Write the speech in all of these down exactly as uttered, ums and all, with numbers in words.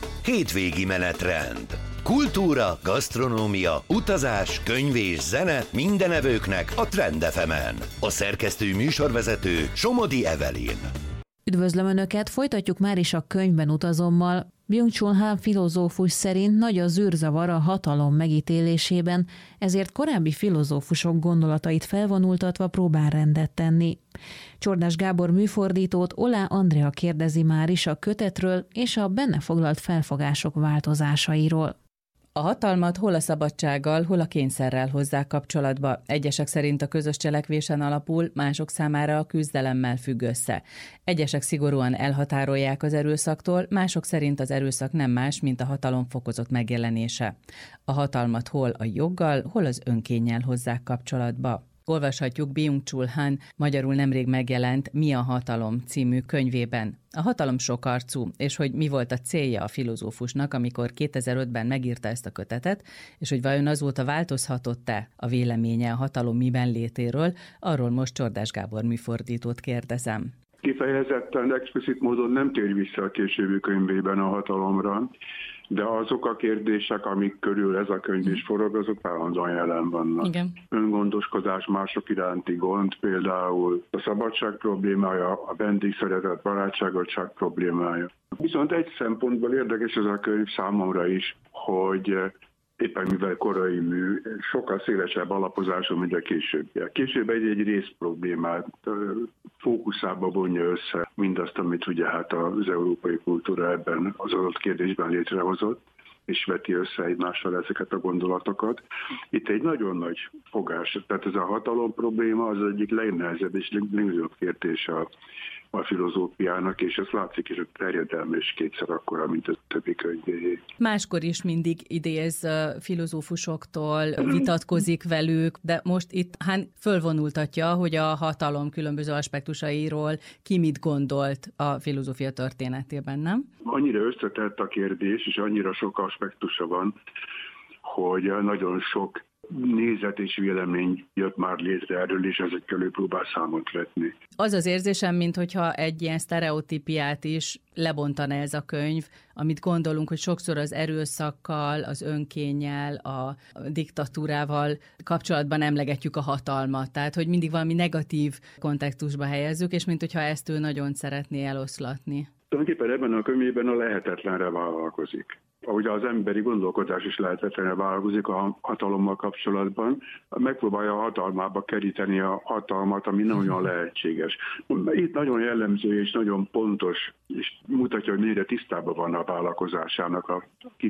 Hétvégi menetrend. Kultúra, gasztronómia, utazás, könyv és zene mindenevőknek a Trend ef emen. A szerkesztő műsorvezető Somodi Evelyn. Üdvözlöm Önöket, folytatjuk már is a Könyvben utazommal. Byung-Chul Han filozófus szerint nagy a zűrzavar a hatalom megítélésében, ezért korábbi filozófusok gondolatait felvonultatva próbál rendet tenni. Csordás Gábor műfordítót Olá Andrea kérdezi már is a kötetről és a benne foglalt felfogások változásairól. A hatalmat hol a szabadsággal, hol a kényszerrel hozzák kapcsolatba. Egyesek szerint a közös cselekvésen alapul, mások számára a küzdelemmel függ össze. Egyesek szigorúan elhatárolják az erőszaktól, mások szerint az erőszak nem más, mint a hatalom fokozott megjelenése. A hatalmat hol a joggal, hol az önkénnyel hozzák kapcsolatba. Olvashatjuk Byung-Chul Han magyarul nemrég megjelent Mi a hatalom című könyvében. A hatalom sokarcú, és hogy mi volt a célja a filozófusnak, amikor kétezer-ötben megírta ezt a kötetet, és hogy vajon azóta változhatott-e a véleménye a hatalom miben létéről, arról most Csordás Gábor műfordítót kérdezem. Kifejezetten explicit módon nem tér vissza a későbbi könyvében a hatalomra, de azok a kérdések, amik körül ez a könyv is forog, azok állandóan jelen vannak. Igen. Öngondoskodás, mások iránti gond, például a szabadság problémája, a vendégszeretet, barátságosság problémája. Viszont egy szempontból érdekes ez a könyv számomra is, hogy éppen mivel korai mű, sokkal szélesebb alapozású, mint a későbbiek. Később egy-egy részproblémát fókuszába vonja össze mindazt, amit ugye hát az európai kultúra ebben az adott kérdésben létrehozott, és veti össze egymással ezeket a gondolatokat. Itt egy nagyon nagy fogás, tehát ez a hatalom probléma az egyik legnehezebb és legnagyobb kérdés a a filozófiának, és ez látszik, és a terjedelme is kétszer akkora, mint a többi könyvéjé. Máskor is mindig idéz filozófusoktól, vitatkozik velük, de most itt Hán fölvonultatja, hogy a hatalom különböző aspektusairól ki mit gondolt a filozófia történetében, nem? Annyira összetett a kérdés, és annyira sok aspektusa van, hogy nagyon sok nézet és vélemény jött már létre erről, és ezekkel ő próbál számot vetni. Az az érzésem, minthogyha egy ilyen sztereotípiát is lebontana ez a könyv, amit gondolunk, hogy sokszor az erőszakkal, az önkénnyel, a diktatúrával kapcsolatban emlegetjük a hatalmat. Tehát, hogy mindig valami negatív kontextusba helyezzük, és minthogyha ezt ő nagyon szeretné eloszlatni. Tulajdonképpen ebben a könyvében a lehetetlenre vállalkozik. Ahogy az emberi gondolkodás is lehetetlenre vállalkozik a hatalommal kapcsolatban, megpróbálja a hatalmába keríteni a hatalmat, ami nem olyan lehetséges. Itt nagyon jellemző és nagyon pontos, és mutatja, hogy mennyire tisztában van a vállalkozásának a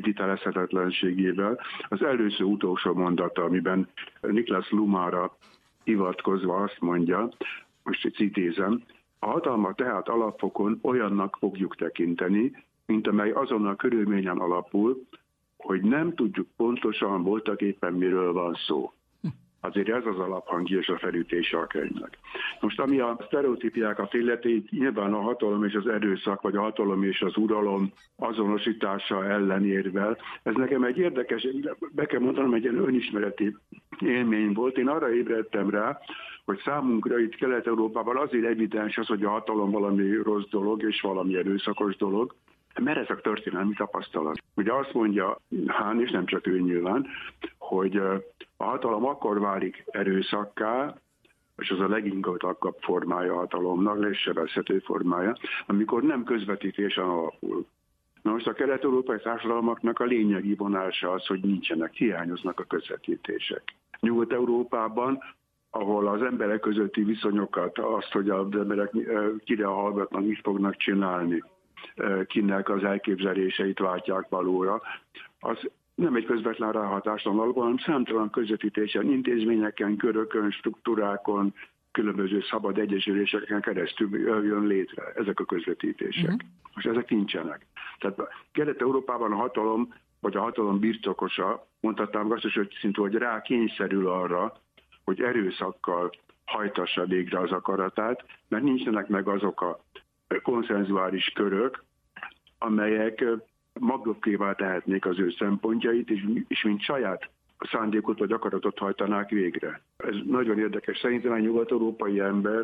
kivitelezhetetlenségével. Az előző utolsó mondata, amiben Niklas Luhmannra hivatkozva azt mondja, most itt idézem, a hatalmat tehát alapfokon olyannak fogjuk tekinteni, mint amely azon a körülményen alapul, hogy nem tudjuk pontosan voltak éppen miről van szó. Azért ez az alaphangja és a felütése a könyvnek. Most ami a sztereotípiákat illeti, nyilván a hatalom és az erőszak, vagy a hatalom és az uralom azonosítása ellenérvel. Ez nekem egy érdekes, be kell mondanom, egy ilyen önismereti élmény volt. Én arra ébredtem rá, hogy számunkra itt Kelet-Európában azért evidens az, hogy a hatalom valami rossz dolog és valami erőszakos dolog, mert ez a történelmi tapasztalat. Ugye azt mondja Hán, és nem csak ő nyilván, hogy a hatalom akkor válik erőszakká, és az a leginkább formája a hatalomnak, legsebezhető formája, amikor nem közvetítésen alapul. Na most a kelet-európai társadalmaknak a lényegi vonása az, hogy nincsenek, hiányoznak a közvetítések. Nyugat-Európában, ahol az emberek közötti viszonyokat, azt, hogy az emberek kire hallgatnak, mit fognak csinálni, kinek az elképzeléseit váltják valóra, az nem egy közvetlen ráhatáson alapul, hanem számtalan közvetítésen, intézményeken, körökön, struktúrákon, különböző szabad egyesüléseken keresztül jön létre ezek a közvetítések. Uh-huh. Most ezek nincsenek. Tehát Kelet-Európában a hatalom, vagy a hatalom birtokosa, mondhatnám azt is, hogy szintén, hogy rá kényszerül arra, hogy erőszakkal hajtassa végre az akaratát, mert nincsenek meg azok a konszenzuális körök, amelyek magukkévá tehetnék az ő szempontjait, és, és mint saját szándékot vagy akaratot hajtanák végre. Ez nagyon érdekes. Szerintem a nyugat-európai ember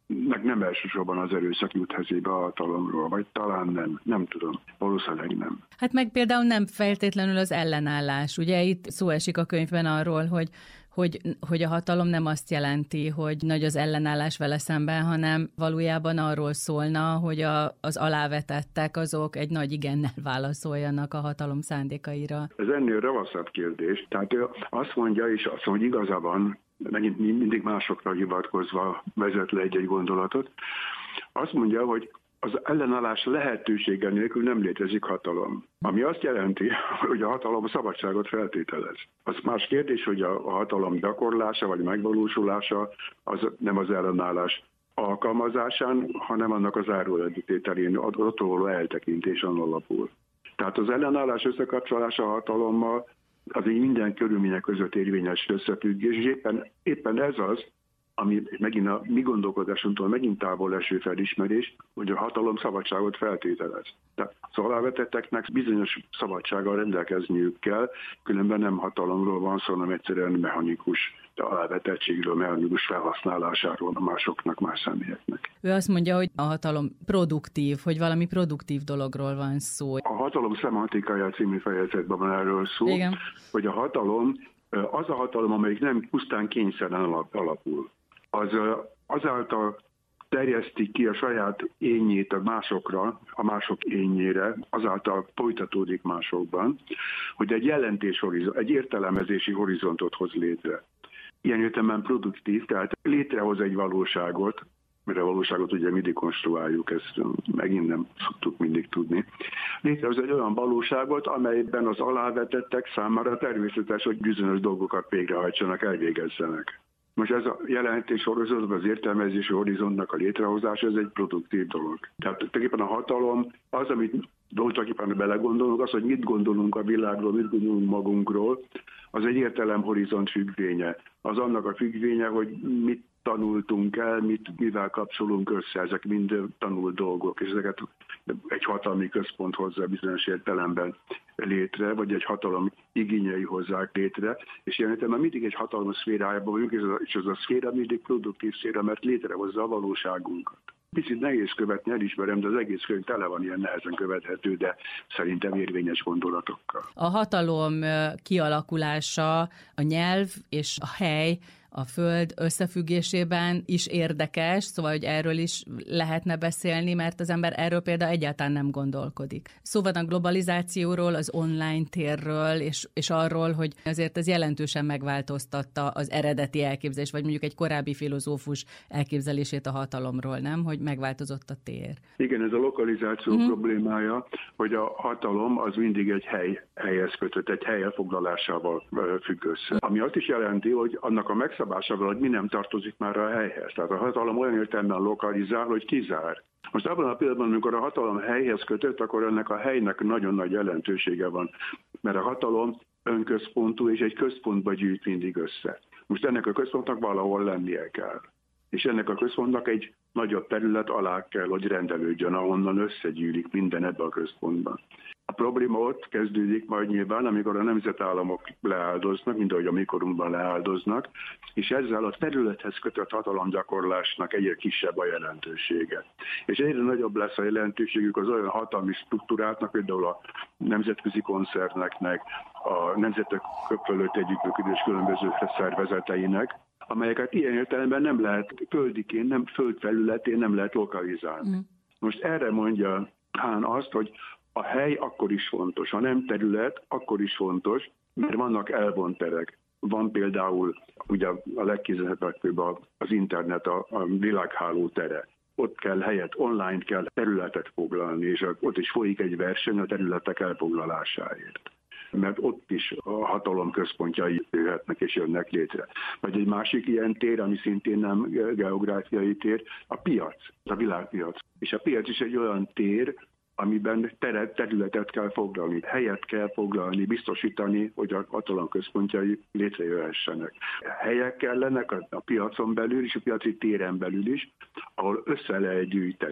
meg nem elsősorban az erőszak jut eszébe a hatalomról, vagy talán nem, nem tudom, valószínűleg nem. Hát meg például nem feltétlenül az ellenállás. Ugye itt szó esik a könyvben arról, hogy Hogy, hogy a hatalom nem azt jelenti, hogy nagy az ellenállás vele szemben, hanem valójában arról szólna, hogy a, az alávetettek azok egy nagy igennel válaszoljanak a hatalom szándékaira. Ez ennél ravaszabb kérdés. Tehát ő azt mondja, és azt mondja, hogy igazában, megint mindig másokra hivatkozva vezet le egy-egy gondolatot, azt mondja, hogy az ellenállás lehetősége nélkül nem létezik hatalom. Ami azt jelenti, hogy a hatalom a szabadságot feltételez. Az más kérdés, hogy a hatalom gyakorlása vagy megvalósulása az nem az ellenállás alkalmazásán, hanem annak az áruledítételén, attól eltekintésen alapul. Tehát az ellenállás összekapcsolása a hatalommal az így minden körülmények között érvényes összefüggés, és éppen, éppen ez az, ami megint a mi gondolkodásunktól megint távol eső felismerés, hogy a hatalom szabadságot feltételez. Tehát az alávetetteknek bizonyos szabadsággal rendelkezniük kell, különben nem hatalomról van szó, hanem egyszerűen mechanikus alávetettségről, mechanikus felhasználásáról a másoknak, más személyeknek. Ő azt mondja, hogy a hatalom produktív, hogy valami produktív dologról van szó. A hatalom szemantikája című fejezetben van erről szó, igen, hogy a hatalom az a hatalom, amelyik nem pusztán kényszeren alapul. Az azáltal terjeszti ki a saját énjét a másokra, a mások énjére, azáltal folytatódik másokban, hogy egy jelentéshorizont, egy értelmezési horizontot hoz létre. Ilyen értelemben produktív, tehát létrehoz egy valóságot, mert a valóságot ugye mindig konstruáljuk, ezt megint nem szoktuk mindig tudni. Létrehoz egy olyan valóságot, amelyben az alávetettek számára természetes, hogy bizonyos dolgokat végrehajtsanak, elvégezzenek. Most ez a jelentés horizontban, az értelmezési horizontnak a létrehozása, ez egy produktív dolog. Tehát tulajdonképpen a hatalom az, amit tulajdonképpen belegondolunk, az, hogy mit gondolunk a világról, mit gondolunk magunkról, az egy értelemhorizont függvénye. Az annak a függvénye, hogy mit tanultunk el, mit, mivel kapcsolunk össze, ezek mind tanult dolgok, és ezeket egy hatalmi központ hozza bizonyos értelemben létre, vagy egy hatalom igényei hozzák létre, és ilyen értelemben mindig egy hatalom szférájában vagyunk, és az a szféra mindig produktív szféra, mert létrehozza a valóságunkat. Picit nehéz követni, elismerem, de az egész könyv tele van ilyen nehezen követhető, de szerintem érvényes gondolatokkal. A hatalom kialakulása, a nyelv és a hely, a föld összefüggésében is érdekes, szóval, hogy erről is lehetne beszélni, mert az ember erről például egyáltalán nem gondolkodik. Szó van a globalizációról, az online térről, és, és arról, hogy azért ez jelentősen megváltoztatta az eredeti elképzelés, vagy mondjuk egy korábbi filozófus elképzelését a hatalomról, nem? Hogy megváltozott a tér. Igen, ez a lokalizáció uh-huh. problémája, hogy a hatalom az mindig egy hely, helyhez kötött, egy hely elfoglalásával függ össze. Ami azt is jelenti, hogy annak a megszabásával, hogy mi nem tartozik már a helyhez. Tehát a hatalom olyan értelemben lokalizál, hogy kizár. Most abban a pillanatban, amikor a hatalom helyhez kötött, akkor ennek a helynek nagyon nagy jelentősége van, mert a hatalom önközpontú és egy központba gyűjt mindig össze. Most ennek a központnak valahol lennie kell. És ennek a központnak egy nagyobb terület alá kell, hogy rendelődjön, ahonnan összegyűlik minden ebbe a központban. A probléma ott kezdődik majd nyilván, amikor a nemzetállamok leáldoznak, mint ahogy a mikorunkban leáldoznak, és ezzel a területhez kötött hatalomgyakorlásnak egyre kisebb a jelentősége. És egyre nagyobb lesz a jelentőségük az olyan hatalmi struktúráknak, például a nemzetközi koncerneknek, a nemzetek fölött együttműködés különböző szervezeteinek, amelyeket ilyen értelemben nem lehet földiként, nem földfelületén nem lehet lokalizálni. Mm. Most erre mondja Hahn azt, hogy a hely akkor is fontos, ha nem terület, akkor is fontos, mert vannak elvont terek. Van például ugye a legkézenfekvőbb az internet, a, a világháló tere. Ott kell helyet, online kell területet foglalni, és ott is folyik egy verseny a területek elfoglalásáért. Mert ott is a hatalom központjai jöhetnek és jönnek létre. Vagy egy másik ilyen tér, ami szintén nem geográfiai tér, a piac, a világpiac. És a piac is egy olyan tér, amiben teret, területet kell foglalni, helyet kell foglalni, biztosítani, hogy a hatalom központjai létrejöhessenek. Helyek kellenek a, a piacon belül és a piaci téren belül is, ahol össze lehet gyűjteni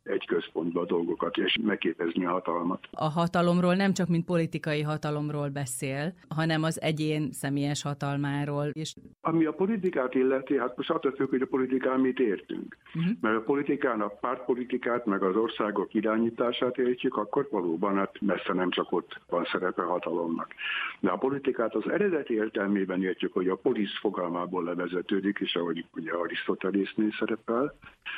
egy központba a dolgokat, és megképezni a hatalmat. A hatalomról nem csak mint politikai hatalomról beszél, hanem az egyén személyes hatalmáról is. Ami a politikát illeti, hát most attól függ, hogy a politikán mit értünk. Uh-huh. Mert a politikán a pártpolitikát, meg az országok irányítását értjük, akkor valóban hát messze nem csak ott van szerepe hatalomnak. De a politikát az eredeti értelmében értjük, hogy a polisz fogalmából levezetődik, és ahogy ugye Arisztotelésznél szerepel,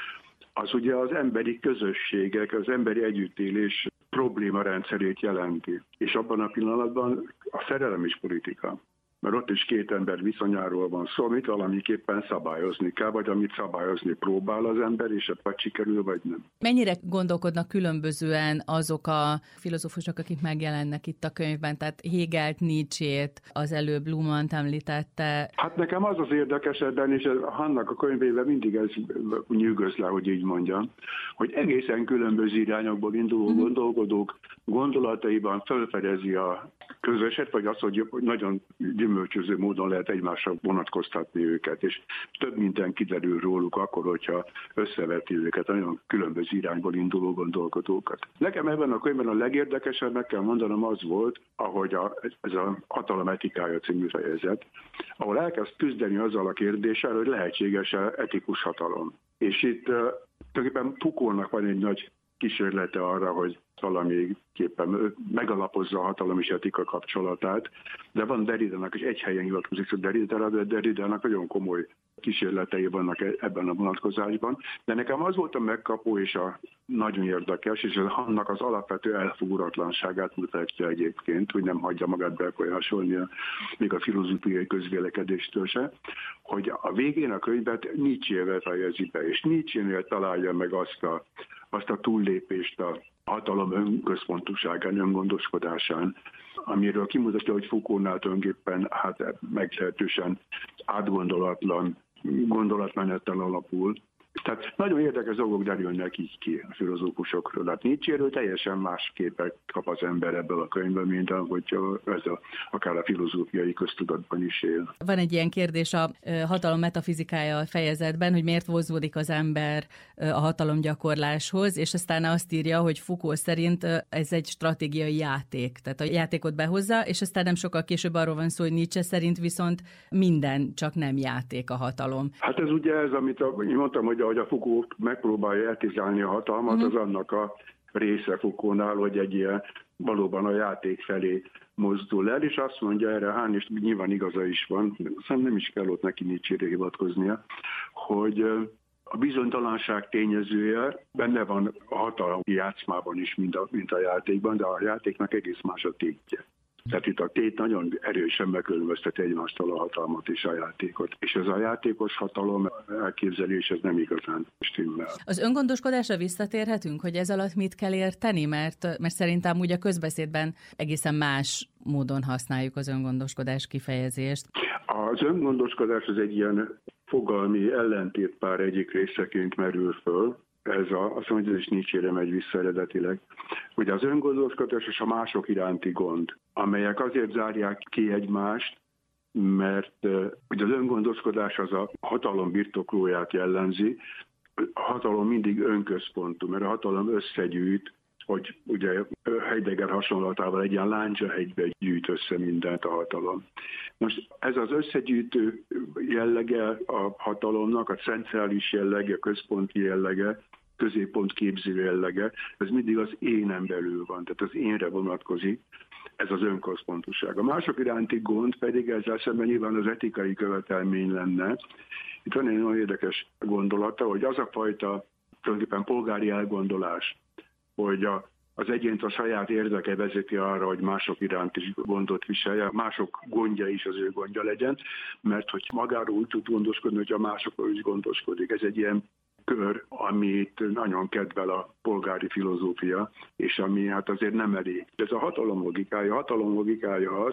az ugye az emberi közösségek, az emberi együttélés problémarendszerét jelenti. És abban a pillanatban a szerelem is politika. Mert ott is két ember viszonyáról van szó, amit valamiképpen szabályozni kell, vagy amit szabályozni próbál az ember, és vagy sikerül, vagy nem. Mennyire gondolkodnak különbözően azok a filozófusok, akik megjelennek itt a könyvben, tehát Hegelt, Nietzsét, az előbb Luhmann-t említette? Hát nekem az az érdekes ebben, és Hannak a könyvében mindig ez nyűgöz le, hogy így mondjam, hogy egészen különböző irányokból induló mm-hmm. gondolkodók gondolataiban felfedezi a közöset, vagy az, hogy nagyon gyümölcsöző módon lehet egymásra vonatkoztatni őket, és több minden kiderül róluk akkor, hogyha összeveti őket a nagyon különböző irányból induló gondolkodókat. Nekem ebben a könyvben a legérdekesebb, meg kell mondanom, az volt, ahogy a, ez a Hatalom etikája című fejezet, ahol elkezd küzdeni azzal a kérdéssel, hogy lehetséges-e etikus hatalom. És itt uh, tulajdonképpen Foucaultnak van egy nagy kísérlete arra, hogy valamiképpen megalapozza a hatalom és etika kapcsolatát, de van Derridának is egy helyen hivatkozik, hogy Derridára, de Derridának nagyon komoly kísérletei vannak ebben a vonatkozásban. De nekem az volt a megkapó és a nagyon érdekes, és annak az alapvető elfogulatlanságát mutatja egyébként, hogy nem hagyja magát befolyásolni a, még a filozófiai közvélekedéstől se, hogy a végén a könyvet Nietzsével fejezi be, és Nietzsénél találja meg azt a, azt a túllépést a hatalom önközpontúságán, öngondoskodásán, amiről kimutatja, hogy Foucaultnál tulajdonképpen hát meglehetősen átgondolatlan gondolatmenettel alapul. Tehát nagyon érdekes dolgok derülnek így ki a filozófusokról. Hát Nietzséről teljesen más képet kap az ember ebből a könyvből, mint ahogy ez a, akár a filozófiai köztudatban is él. Van egy ilyen kérdés a hatalom metafizikája a fejezetben, hogy miért vonzódik az ember a hatalomgyakorláshoz, és aztán azt írja, hogy Foucault szerint ez egy stratégiai játék. Tehát a játékot behozza, és aztán nem sokkal később arról van szó, hogy Nietzsche szerint viszont minden csak nem játék a hatalom. Hát ez ugye ez, amit a, én mondtam, hogy ahogy a Foucault megpróbálja eltizálni a hatalmat, uh-huh. az annak a része Foucaultnál, hogy egy ilyen valóban a játék felé mozdul el, és azt mondja erre Hahn, és nyilván igaza is van, aztán nem is kell ott neki Nietzsére hivatkoznia, hogy a bizonytalanság tényezője benne van a hatalmi játszmában is, mint a, mint a játékban, de a játéknak egész más a tétje. Tehát itt a tét nagyon erősen megkülönbözteti egymástól a hatalmat és a játékot. És ez a játékos hatalom elképzelés, ez nem igazán stimmel. Az öngondoskodásra visszatérhetünk, hogy ez alatt mit kell érteni? Mert, mert szerintem úgy a közbeszédben egészen más módon használjuk az öngondoskodás kifejezést. Az öngondoskodás az egy ilyen fogalmi ellentétpár egyik részeként merül föl. Ez a, azt mondja, hogy ez is Nietzsére megy vissza eredetileg. Ugye az öngondoskodás és a mások iránti gond, amelyek azért zárják ki egymást, mert ugye az öngondoskodás az a hatalom birtoklóját jellemzi. A hatalom mindig önközpontú, mert a hatalom összegyűjt, hogy ugye Heidegger hasonlatával egy ilyen lándzsahegybe gyűjt össze mindent a hatalom. Most ez az összegyűjtő jellege a hatalomnak, a centrális jellege, a központi jellege, középpontképző jellege, ez mindig az énen belül van, tehát az énre vonatkozik, ez az önközpontúság. A mások iránti gond pedig ezzel szemben nyilván az etikai követelmény lenne. Itt van egy nagyon érdekes gondolata, hogy az a fajta tulajdonképpen polgári elgondolás, hogy a, az egyént a saját érdeke vezeti arra, hogy mások iránt is gondot viselje, mások gondja is az ő gondja legyen, mert hogy magáról úgy tud gondoskodni, hogy a másokról is gondoskodik. Ez egy ilyen kör, amit nagyon kedvel a polgári filozófia, és ami hát azért nem elég. Ez a hatalom logikája. A hatalom logikája az,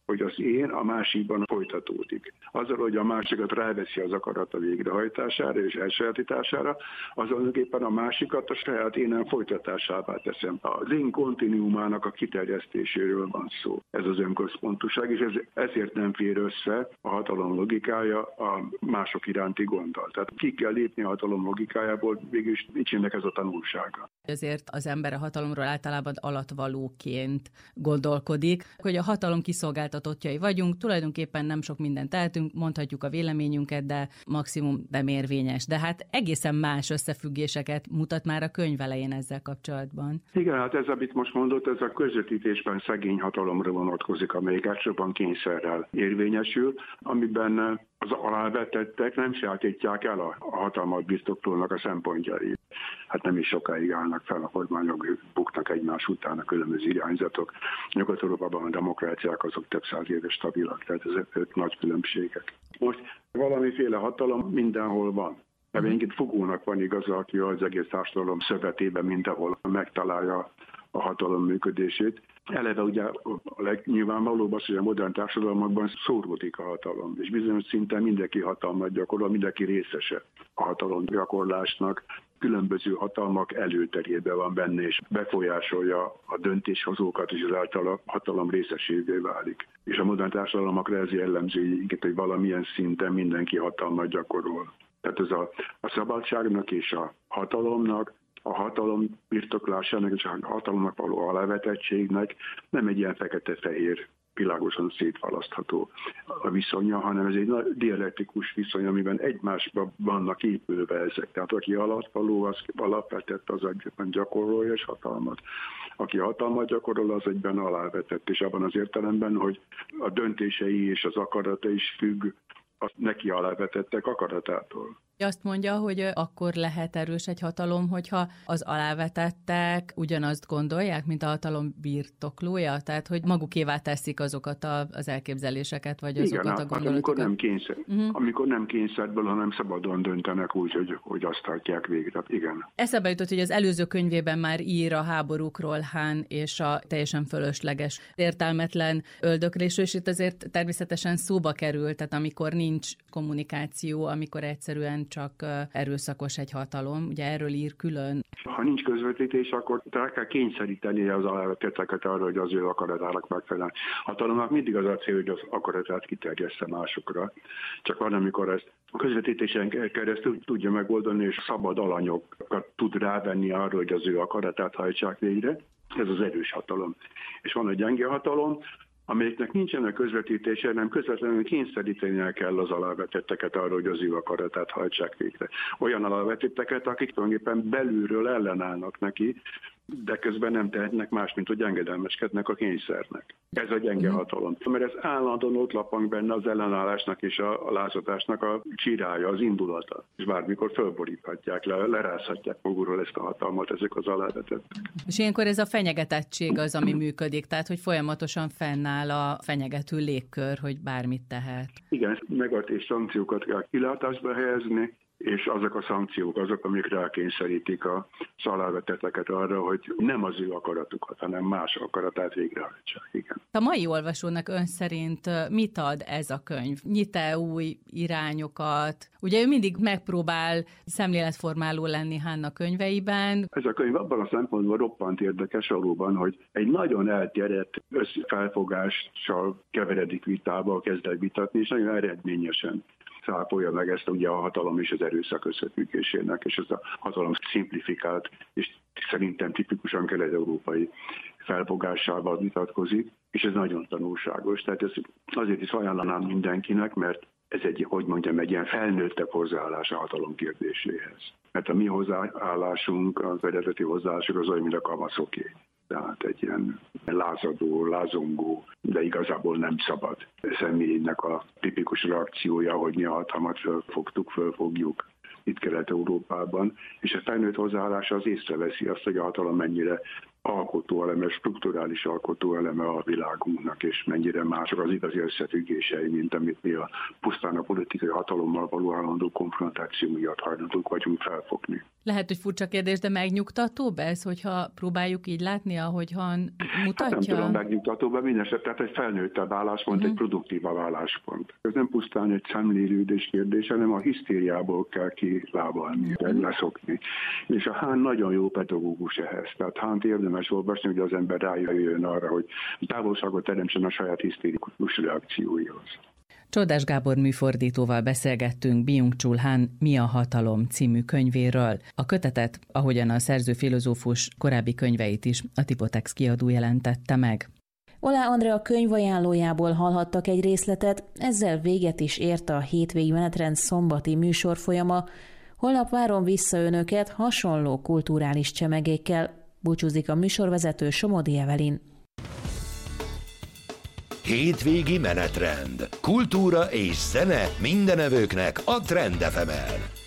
hogy az én a másikban folytatódik. Azzal, hogy a másikat ráveszi az akarata végrehajtására és elsajátítására, azonképpen a másikat a saját énem folytatásává teszem. Az én kontinuumának a kiterjesztéséről van szó. Ez az önközpontúság, és ez, ezért nem fér össze a hatalom logikája a mások iránti gonddal. Tehát ki kell lépni a hatalom logikájából, végülis nincsenek ez a tanulsága. Ezért az ember a hatalomról általában alatvalóként gondolkodik, hogy a hatalom kiszolgáltatottjai vagyunk, tulajdonképpen nem sok mindent tehetünk, mondhatjuk a véleményünket, de maximum nem érvényes. De hát egészen más összefüggéseket mutat már a könyv elején ezzel kapcsolatban. Igen, hát ez, amit most mondott, ez a közvetítésben szegény hatalomra vonatkozik, amelyik elsősorban kényszerrel érvényesül, amiben az alávetettek nem sajátítják el a hatalmat birtoklónak a szempontjait. Hát nem is sokáig állnak fel a kormányok, buknak egymás után a különböző irányzatok. Nyugat-Európában a demokráciák azok több száz éves stabilak, tehát ezek nagy különbségek. Most valamiféle hatalom mindenhol van. Egyébként fogónak van igaza, aki az egész társadalom szövetében mindenhol megtalálja a hatalom működését. Eleve ugye a legnyilvánvalóbb az, hogy a modern társadalmakban szóródik a hatalom, és bizonyos szinten mindenki hatalmat gyakorol, mindenki részese a hatalom gyakorlásnak. Különböző hatalmak előterében van benne, és befolyásolja a döntéshozókat, és ezáltal a hatalom részesévé válik. És a modern társadalmakra ez jellemző, hogy valamilyen szinten mindenki hatalmat gyakorol. Tehát ez a, a szabadságnak és a hatalomnak, a hatalom birtoklásának és a hatalomnak való alávetettségnek nem egy ilyen fekete-fehér, világosan szétválasztható a viszonya, hanem ez egy dialektikus viszony, amiben egymásban vannak épülve ezek. Tehát aki alatvaló, az alapvetett, az egyben gyakorolja és hatalmat. Aki hatalmat gyakorol, az egyben alávetett, és abban az értelemben, hogy a döntései és az akarata is függ a neki alávetettek akaratától. Azt mondja, hogy akkor lehet erős egy hatalom, hogyha az alávetettek ugyanazt gondolják, mint a hatalom birtoklója? Tehát, hogy magukévá teszik azokat a, az elképzeléseket, vagy azokat igen, a gondolatokat? amikor nem kényszer, uh-huh. amikor nem kényszerből, hanem szabadon döntenek úgy, hogy, hogy azt tartják végre. Igen. Eszembe jutott, hogy az előző könyvében már ír a háborúkról Hahn és a teljesen fölösleges, értelmetlen öldöklésről, és itt azért természetesen szóba kerül, tehát amikor nincs kommunikáció, amikor egyszerűen csak erőszakos egy hatalom. Ugye erről ír külön. Ha nincs közvetítés, akkor rá kell kényszeríteni az alávetetteket arra, hogy az ő akaratának megfelelően. Hatalomnak mindig az a cél, hogy az akaratát kiterjessze másokra. Csak van, amikor ezt a közvetítésen keresztül tudja megoldani, és szabad alanyokat tud rávenni arra, hogy az ő akaratát hajtsák végre. Ez az erős hatalom. És van a gyenge hatalom, amelyeknek nincsenek közvetítése, hanem közvetlenül kényszerítenie kell az alávetetteket arra, hogy az ő akaratát hajtsák végre. Olyan alávetetteket, akik tulajdonképpen belülről ellenállnak neki, de közben nem tehetnek más, mint hogy engedelmeskednek a kényszernek. Ez a gyenge hatalom. Mert ez állandóan ott lapang benne az ellenállásnak és a, a lázadásnak a csirája, az indulata. És bármikor fölboríthatják, le, lerázhatják magukról ezt a hatalmat ezek az alávetettek. És ilyenkor ez a fenyegetettség az, ami működik, tehát hogy folyamatosan fennáll a fenyegető légkör, hogy bármit tehet. Igen, negatív szankciókat kell kilátásba helyezni, és azok a szankciók, azok, amik rákényszerítik a alávetetteket arra, hogy nem az ő akaratukat, hanem más akaratát végrehajtsák. Igen. A mai olvasónak ön szerint mit ad ez a könyv? Nyit-e új irányokat? Ugye ő mindig megpróbál szemléletformáló lenni Hahn könyveiben. Ez a könyv abban a szempontból roppant érdekes valóban, hogy egy nagyon elterjedt összfelfogással keveredik vitába, kezd el vitatni, és nagyon eredményesen szápolja meg ezt ugye a hatalom és az erőszak összefüggésének, és ez a hatalom szimplifikált, és szerintem tipikusan kelet-európai felfogásával vitatkozik, és ez nagyon tanulságos. Tehát ez azért is ajánlanám mindenkinek, mert ez egy, hogy mondjam, egy ilyen felnőttebb hozzáállás a hatalom kérdéséhez. Mert a mi hozzáállásunk, az eredeti hozzáállásunk az olyan, mint a kamaszoké. Tehát egy ilyen lázadó, lázongó, de igazából nem szabad személynek a tipikus reakciója, hogy mi a hatalmat fölfogtuk, fölfogjuk itt Kelet-Európában. És a felnőtt hozzáállása az észreveszi azt, hogy a hatalom mennyire alkotóeleme, strukturális alkotóeleme a világunknak, és mennyire mások az igazi összefüggései, mint amit mi a pusztán a politikai hatalommal való állandó konfrontáció miatt hajlandók vagyunk felfogni. Lehet, hogy furcsa kérdés, de megnyugtatóbb ez, hogyha próbáljuk így látni, ahogy Han mutatja? Hát nem tudom, megnyugtatóbb, de minden esetben tehát egy felnőttebb álláspont, uh-huh. egy produktívabb álláspont. Ez nem pusztán egy szemlélődés kérdése, hanem a hisztériából kell kilábalni, uh-huh. leszokni. És a Han nagyon jó pedagógus ehhez. Tehát Hant érdemes olvasni, hogy az ember rájöjjön arra, hogy távolságot teremtsen a saját hisztérikus reakcióihoz. Csodás Gábor műfordítóval beszélgettünk Byung-Chul Han Mi a hatalom című könyvéről. A kötetet, ahogyan a szerző filozófus korábbi könyveit is, a Tipotex kiadó jelentette meg. Olá Andrea könyvajánlójából hallhattak egy részletet, ezzel véget is ért a hétvégi menetrend szombati műsorfolyama. Holnap várom vissza önöket hasonló kulturális csemegékkel. Búcsúzik a műsorvezető Somodi Evelin. Hétvégi menetrend. Kultúra és zene mindenevőknek a Trend ef emen.